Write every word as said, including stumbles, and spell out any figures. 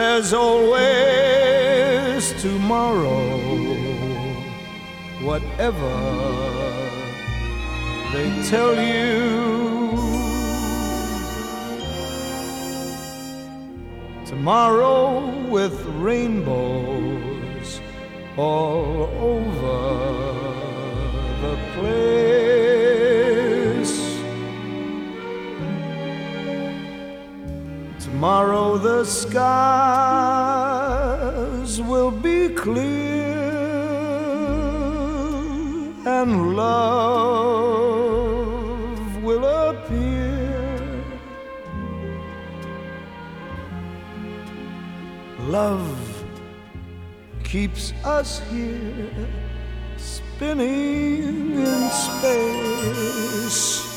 There's always tomorrow, whatever they tell you. Tomorrow with rainbows all over the place. Tomorrow the skies will be clear and love will appear. Love keeps us here, spinning in space.